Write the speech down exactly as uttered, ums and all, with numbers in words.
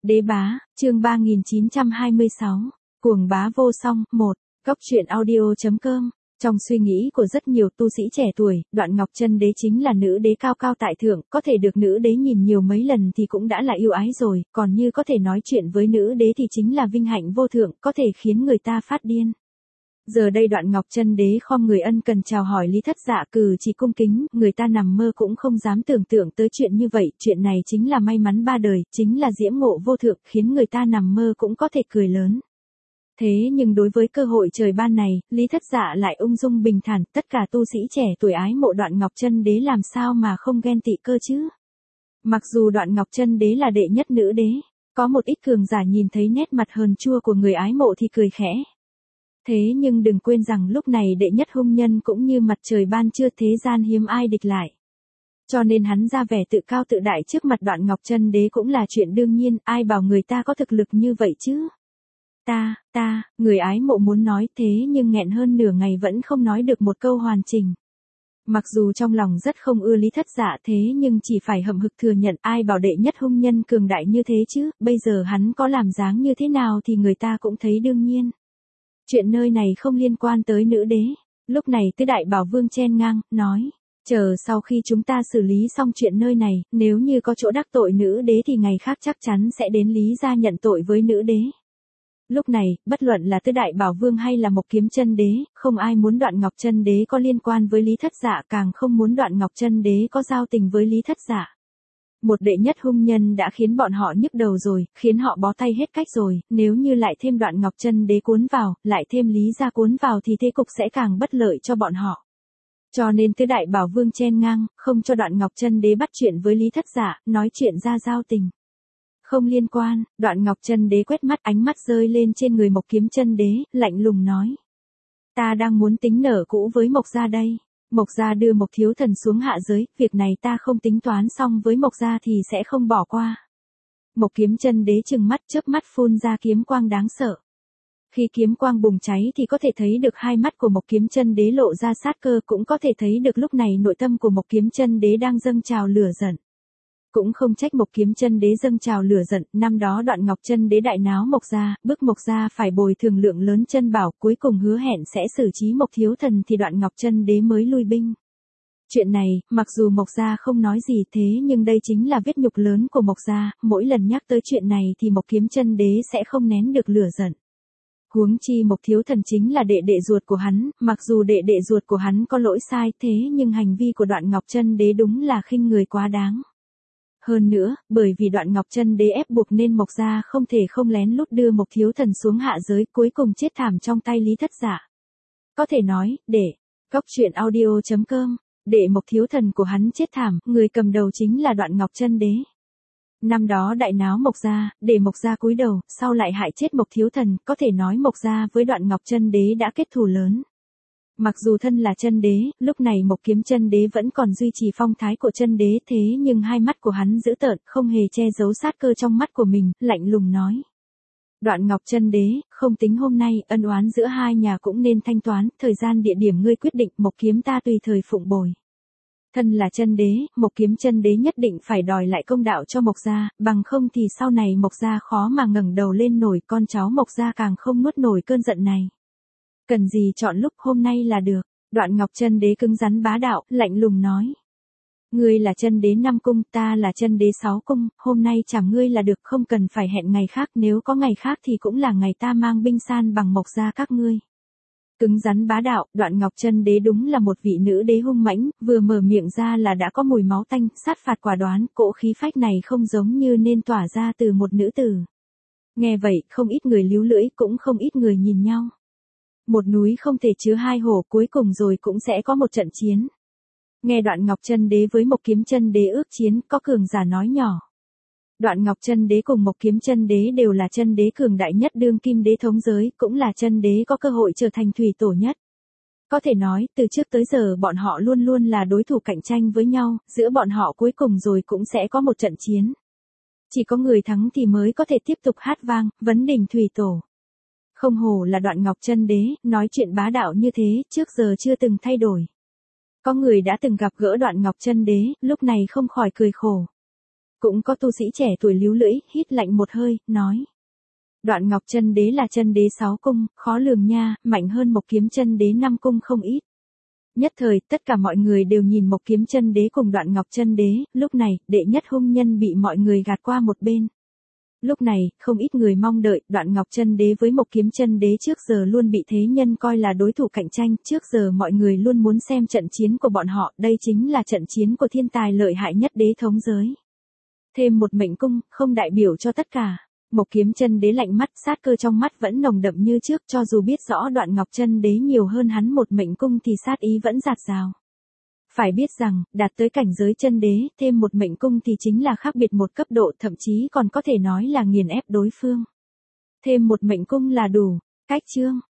Đế bá, chương ba nghìn chín trăm hai mươi sáu, cuồng bá vô song, một, góc truyện audio.com. Trong suy nghĩ của rất nhiều tu sĩ trẻ tuổi, Đoạn Ngọc Chân Đế chính là nữ đế cao cao tại thượng, có thể được nữ đế nhìn nhiều mấy lần thì cũng đã là yêu ái rồi, còn như có thể nói chuyện với nữ đế thì chính là vinh hạnh vô thượng, có thể khiến người ta phát điên. Giờ đây Đoạn Ngọc Chân Đế khom người ân cần chào hỏi Lý Thất Dạ, cử chỉ cung kính, người ta nằm mơ cũng không dám tưởng tượng tới chuyện như vậy, chuyện này chính là may mắn ba đời, chính là diễm ngộ vô thượng, khiến người ta nằm mơ cũng có thể cười lớn. Thế nhưng đối với cơ hội trời ban này, Lý Thất Dạ lại ung dung bình thản, tất cả tu sĩ trẻ tuổi ái mộ Đoạn Ngọc Chân Đế làm sao mà không ghen tị cơ chứ. Mặc dù Đoạn Ngọc Chân Đế là đệ nhất nữ đế, có một ít cường giả nhìn thấy nét mặt hờn chua của người ái mộ thì cười khẽ. Thế nhưng đừng quên rằng lúc này đệ nhất hung nhân cũng như mặt trời ban trưa, thế gian hiếm ai địch lại. Cho nên hắn ra vẻ tự cao tự đại trước mặt Đoạn Ngọc Chân Đế cũng là chuyện đương nhiên, ai bảo người ta có thực lực như vậy chứ. Ta, ta, người ái mộ muốn nói thế nhưng nghẹn hơn nửa ngày vẫn không nói được một câu hoàn chỉnh. Mặc dù trong lòng rất không ưa Lý Thất Dạ thế nhưng chỉ phải hậm hực thừa nhận, ai bảo đệ nhất hung nhân cường đại như thế chứ, bây giờ hắn có làm dáng như thế nào thì người ta cũng thấy đương nhiên. Chuyện nơi này không liên quan tới nữ đế. Lúc này Tứ Đại Bảo Vương chen ngang, nói, chờ sau khi chúng ta xử lý xong chuyện nơi này, nếu như có chỗ đắc tội nữ đế thì ngày khác chắc chắn sẽ đến Lý gia nhận tội với nữ đế. Lúc này, bất luận là Tứ Đại Bảo Vương hay là Mộc Kiếm Chân Đế, không ai muốn Đoạn Ngọc Chân Đế có liên quan với Lý Thất Dạ, càng không muốn Đoạn Ngọc Chân Đế có giao tình với Lý Thất Dạ. Một đệ nhất hung nhân đã khiến bọn họ nhức đầu rồi, khiến họ bó tay hết cách rồi, nếu như lại thêm Đoạn Ngọc Chân Đế cuốn vào, lại thêm Lý gia cuốn vào thì thế cục sẽ càng bất lợi cho bọn họ. Cho nên Tứ Đại Bảo Vương chen ngang, không cho Đoạn Ngọc Chân Đế bắt chuyện với Lý Thất Dạ, nói chuyện ra giao tình. Không liên quan. Đoạn Ngọc Chân Đế quét mắt, ánh mắt rơi lên trên người Mộc Kiếm Chân Đế, lạnh lùng nói. Ta đang muốn tính nở cũ với Mộc gia đây. Mộc gia đưa Mộc thiếu thần xuống hạ giới, việc này ta không tính toán xong với Mộc gia thì sẽ không bỏ qua. Mộc Kiếm Chân Đế trừng mắt, chớp mắt phun ra kiếm quang đáng sợ. Khi kiếm quang bùng cháy thì có thể thấy được hai mắt của Mộc Kiếm Chân Đế lộ ra sát cơ, cũng có thể thấy được lúc này nội tâm của Mộc Kiếm Chân Đế đang dâng trào lửa giận. Cũng không trách Mộc Kiếm Chân Đế dâng trào lửa giận, năm đó Đoạn Ngọc Chân Đế đại náo Mộc gia, bức Mộc gia phải bồi thường lượng lớn chân bảo, cuối cùng hứa hẹn sẽ xử trí Mộc thiếu thần thì Đoạn Ngọc Chân Đế mới lui binh. Chuyện này, mặc dù Mộc gia không nói gì thế nhưng đây chính là vết nhục lớn của Mộc gia, mỗi lần nhắc tới chuyện này thì Mộc Kiếm Chân Đế sẽ không nén được lửa giận. Huống chi Mộc thiếu thần chính là đệ đệ ruột của hắn, mặc dù đệ đệ ruột của hắn có lỗi sai thế nhưng hành vi của Đoạn Ngọc Chân Đế đúng là khinh người quá đáng. Hơn nữa, bởi vì Đoạn Ngọc Chân Đế ép buộc nên Mộc gia không thể không lén lút đưa Mộc thiếu thần xuống hạ giới, cuối cùng chết thảm trong tay Lý Thất Dạ. Có thể nói, để góc truyện audio.com, để Mộc thiếu thần của hắn chết thảm, người cầm đầu chính là Đoạn Ngọc Chân Đế. Năm đó đại náo Mộc gia, để Mộc gia cúi đầu, sau lại hại chết Mộc thiếu thần, có thể nói Mộc gia với Đoạn Ngọc Chân Đế đã kết thù lớn. Mặc dù thân là chân đế, lúc này Mộc Kiếm Chân Đế vẫn còn duy trì phong thái của chân đế thế nhưng hai mắt của hắn dữ tợn, không hề che giấu sát cơ trong mắt của mình, lạnh lùng nói. Đoạn Ngọc Chân Đế, không tính hôm nay, ân oán giữa hai nhà cũng nên thanh toán, thời gian địa điểm ngươi quyết định, Mộc kiếm ta tùy thời phụng bồi. Thân là chân đế, Mộc Kiếm Chân Đế nhất định phải đòi lại công đạo cho Mộc gia, bằng không thì sau này Mộc gia khó mà ngẩng đầu lên nổi, con cháu Mộc gia càng không nuốt nổi cơn giận này. Cần gì chọn lúc, hôm nay là được. Đoạn Ngọc Chân Đế cứng rắn bá đạo, lạnh lùng nói. Ngươi là chân đế năm cung, ta là chân đế sáu cung, hôm nay chẳng ngươi là được, không cần phải hẹn ngày khác, nếu có ngày khác thì cũng là ngày ta mang binh san bằng Mộc gia các ngươi. Cứng rắn bá đạo, Đoạn Ngọc Chân Đế đúng là một vị nữ đế hung mãnh, vừa mở miệng ra là đã có mùi máu tanh, sát phạt quả đoán, cỗ khí phách này không giống như nên tỏa ra từ một nữ tử. Nghe vậy, không ít người líu lưỡi, cũng không ít người nhìn nhau. Một núi không thể chứa hai hổ, cuối cùng rồi cũng sẽ có một trận chiến. Nghe Đoạn Ngọc Chân Đế với Mộc Kiếm Chân Đế ước chiến, có cường giả nói nhỏ. Đoạn Ngọc Chân Đế cùng Mộc Kiếm Chân Đế đều là chân đế cường đại nhất đương kim đế thống giới, cũng là chân đế có cơ hội trở thành thủy tổ nhất. Có thể nói, từ trước tới giờ bọn họ luôn luôn là đối thủ cạnh tranh với nhau, giữa bọn họ cuối cùng rồi cũng sẽ có một trận chiến. Chỉ có người thắng thì mới có thể tiếp tục hát vang, vấn đỉnh thủy tổ. Không hổ là Đoạn Ngọc Chân Đế, nói chuyện bá đạo như thế, trước giờ chưa từng thay đổi. Có người đã từng gặp gỡ Đoạn Ngọc Chân Đế, lúc này không khỏi cười khổ. Cũng có tu sĩ trẻ tuổi líu lưỡi, hít lạnh một hơi, nói. Đoạn Ngọc Chân Đế là chân đế sáu cung, khó lường nha, mạnh hơn Mộc Kiếm Chân Đế năm cung không ít. Nhất thời, tất cả mọi người đều nhìn Mộc Kiếm Chân Đế cùng Đoạn Ngọc Chân Đế, lúc này, đệ nhất hung nhân bị mọi người gạt qua một bên. Lúc này, không ít người mong đợi, Đoạn Ngọc Chân Đế với Mộc Kiếm Chân Đế trước giờ luôn bị thế nhân coi là đối thủ cạnh tranh, trước giờ mọi người luôn muốn xem trận chiến của bọn họ, đây chính là trận chiến của thiên tài lợi hại nhất đế thống giới. Thêm một mệnh cung, không đại biểu cho tất cả. Mộc Kiếm Chân Đế lạnh mắt, sát cơ trong mắt vẫn nồng đậm như trước, cho dù biết rõ Đoạn Ngọc Chân Đế nhiều hơn hắn một mệnh cung thì sát ý vẫn dạt dào. Phải biết rằng, đạt tới cảnh giới chân đế, thêm một mệnh cung thì chính là khác biệt một cấp độ, thậm chí còn có thể nói là nghiền ép đối phương. Thêm một mệnh cung là đủ. Cách chương